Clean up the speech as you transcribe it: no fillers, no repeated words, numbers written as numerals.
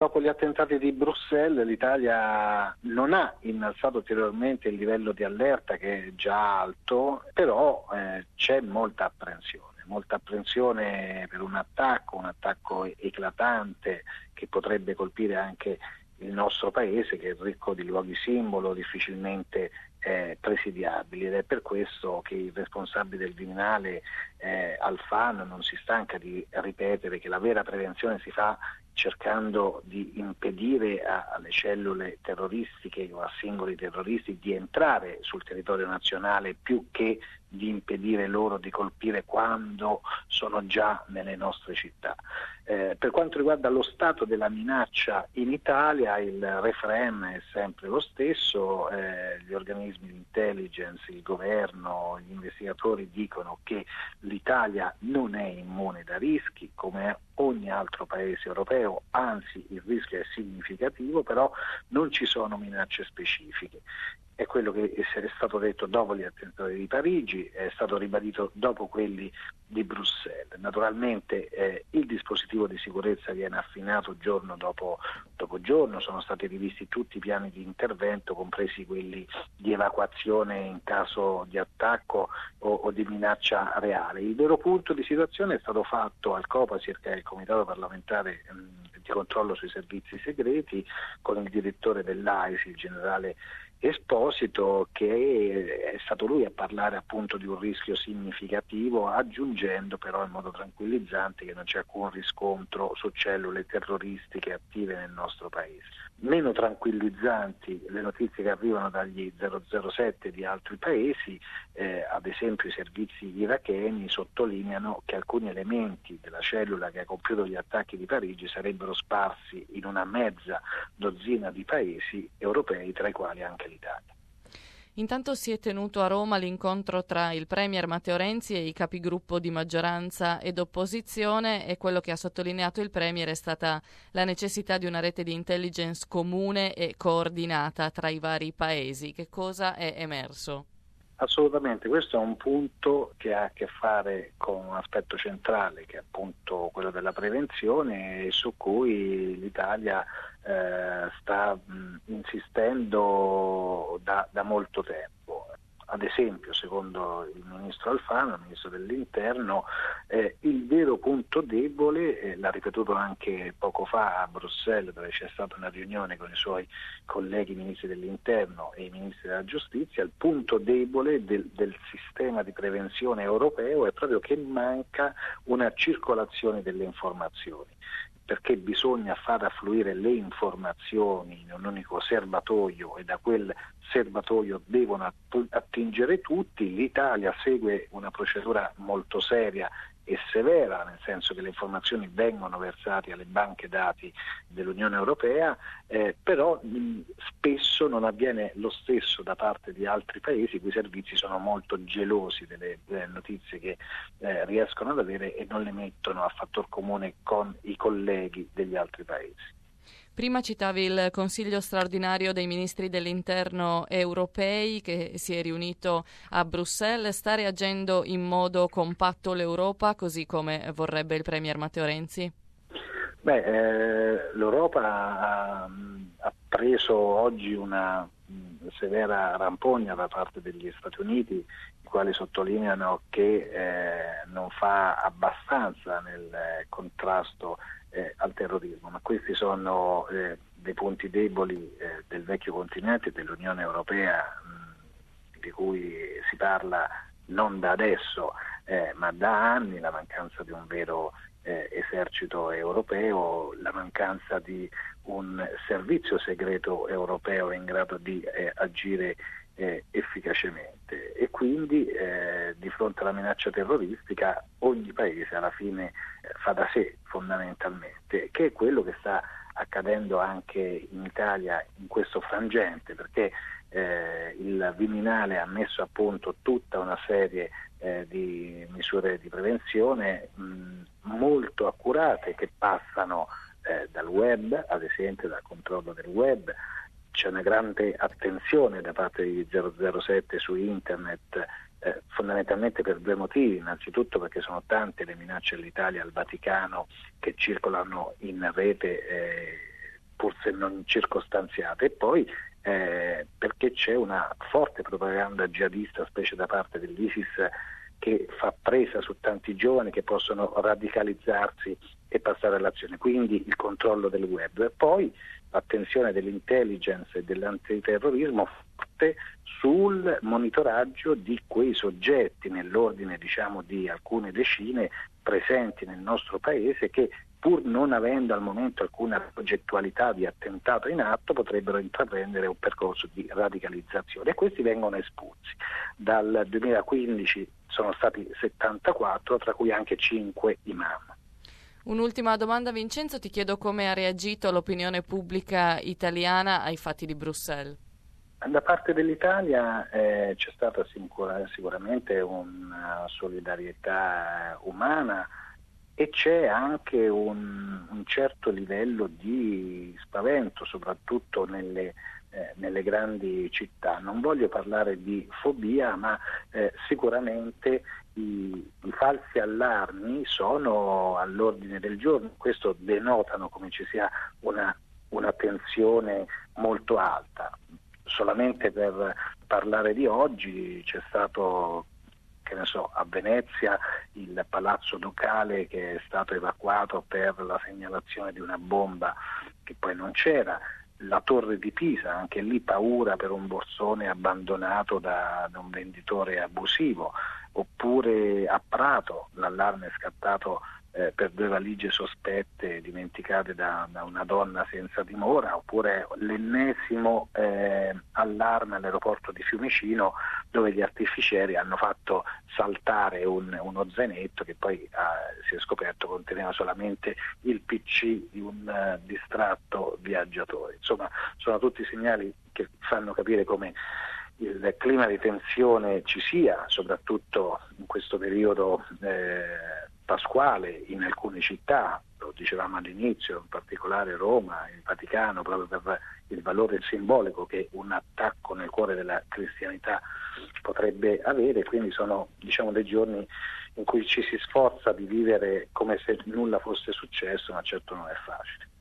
Dopo gli attentati di Bruxelles l'Italia non ha innalzato ulteriormente il livello di allerta, che è già alto, però c'è molta apprensione per un attacco eclatante che potrebbe colpire anche il nostro paese, che è ricco di luoghi simbolo difficilmente presidiabili, ed è per questo che il responsabile del Viminale Alfano non si stanca di ripetere che la vera prevenzione si fa cercando di impedire alle cellule terroristiche o a singoli terroristi di entrare sul territorio nazionale, più che di impedire loro di colpire quando sono già nelle nostre città. Per quanto riguarda lo stato della minaccia in Italia, il refrain è sempre lo stesso, gli organismi di intelligence, il governo, gli investigatori dicono che l'Italia non è immune da rischi come ogni altro paese europeo, anzi il rischio è significativo, però non ci sono minacce specifiche. È quello che è stato detto dopo gli attentati di Parigi, è stato ribadito dopo quelli di Bruxelles. Naturalmente il dispositivo di sicurezza viene affinato giorno dopo giorno, sono stati rivisti tutti i piani di intervento, compresi quelli di evacuazione in caso di attacco o di minaccia reale. Il vero punto di situazione è stato fatto al COPASIR, che è il Comitato parlamentare di controllo sui servizi segreti, con il direttore dell'AISI, il generale Esposito, che è stato lui a parlare appunto di un rischio significativo, aggiungendo però in modo tranquillizzante che non c'è alcun riscontro su cellule terroristiche attive nel nostro paese. Meno tranquillizzanti le notizie che arrivano dagli 007 di altri paesi, ad esempio i servizi iracheni sottolineano che alcuni elementi della cellula che ha compiuto gli attacchi di Parigi sarebbero sparsi in una mezza dozzina di paesi europei, tra i quali anche l'Italia. Intanto si è tenuto a Roma l'incontro tra il Premier Matteo Renzi e i capigruppo di maggioranza ed opposizione, e quello che ha sottolineato il Premier è stata la necessità di una rete di intelligence comune e coordinata tra i vari paesi. Che cosa è emerso? Assolutamente, questo è un punto che ha a che fare con un aspetto centrale, che è appunto quello della prevenzione, e su cui l'Italia sta insistendo da molto tempo. Ad esempio, secondo il ministro Alfano, il ministro dell'Interno, il vero punto debole, l'ha ripetuto anche poco fa a Bruxelles, dove c'è stata una riunione con i suoi colleghi ministri dell'Interno e i ministri della Giustizia, il punto debole del sistema di prevenzione europeo è proprio che manca una circolazione delle informazioni, perché bisogna far affluire le informazioni in un unico serbatoio e da quel serbatoio devono attingere tutti. L'Italia segue una procedura molto seria e severa, nel senso che le informazioni vengono versate alle banche dati dell'Unione Europea, però spesso non avviene lo stesso da parte di altri paesi, i cui servizi sono molto gelosi delle notizie che riescono ad avere e non le mettono a fattor comune con i colleghi degli altri paesi. Prima citavi il Consiglio straordinario dei ministri dell'interno europei che si è riunito a Bruxelles. Sta reagendo in modo compatto l'Europa, così come vorrebbe il Premier Matteo Renzi? L'Europa ha preso oggi una severa rampogna da parte degli Stati Uniti, i quali sottolineano che non fa abbastanza nel contrasto al terrorismo, ma questi sono dei punti deboli del vecchio continente, dell'Unione Europea, di cui si parla non da adesso ma da anni, la mancanza di un vero esercito europeo, la mancanza di un servizio segreto europeo in grado di agire efficacemente, e quindi di fronte alla minaccia terroristica ogni paese alla fine fa da sé fondamentalmente, che è quello che sta accadendo anche in Italia in questo frangente, perché il Viminale ha messo a punto tutta una serie di misure di prevenzione molto accurate, che passano dal web, ad esempio dal controllo del web. C'è una grande attenzione da parte di 007 su internet, fondamentalmente per due motivi: innanzitutto perché sono tante le minacce all'Italia, al Vaticano, che circolano in rete se non circostanziate, e poi perché c'è una forte propaganda jihadista, specie da parte dell'ISIS, che fa presa su tanti giovani che possono radicalizzarsi e passare all'azione, quindi il controllo del web. E poi l'attenzione dell'intelligence e dell'antiterrorismo forte sul monitoraggio di quei soggetti, nell'ordine di alcune decine presenti nel nostro paese, che pur non avendo al momento alcuna progettualità di attentato in atto potrebbero intraprendere un percorso di radicalizzazione, e questi vengono espulsi. Dal 2015 sono stati 74, tra cui anche 5 imam. Un'ultima domanda, Vincenzo, ti chiedo come ha reagito l'opinione pubblica italiana ai fatti di Bruxelles. Da parte dell'Italia c'è stata sicuramente una solidarietà umana, e c'è anche un certo livello di spavento, soprattutto nelle grandi città. Non voglio parlare di fobia, ma sicuramente i falsi allarmi sono all'ordine del giorno. Questo denotano come ci sia una tensione molto alta. Solamente per parlare di oggi, c'è stato, a Venezia, il palazzo ducale che è stato evacuato per la segnalazione di una bomba che poi non c'era. La torre di Pisa, anche lì paura per un borsone abbandonato da un venditore abusivo. Oppure a Prato l'allarme è scattato per 2 valigie sospette dimenticate da una donna senza dimora. Oppure l'ennesimo allarme all'aeroporto di Fiumicino, dove gli artificieri hanno fatto saltare uno zainetto che poi si è scoperto conteneva solamente il PC di un distratto viaggiatore. Insomma, sono tutti segnali che fanno capire come il clima di tensione ci sia, soprattutto in questo periodo pasquale in alcune città. Lo dicevamo all'inizio, in particolare Roma, il Vaticano, proprio per il valore simbolico che un attacco nel cuore della cristianità potrebbe avere. Quindi sono dei giorni in cui ci si sforza di vivere come se nulla fosse successo, ma certo non è facile.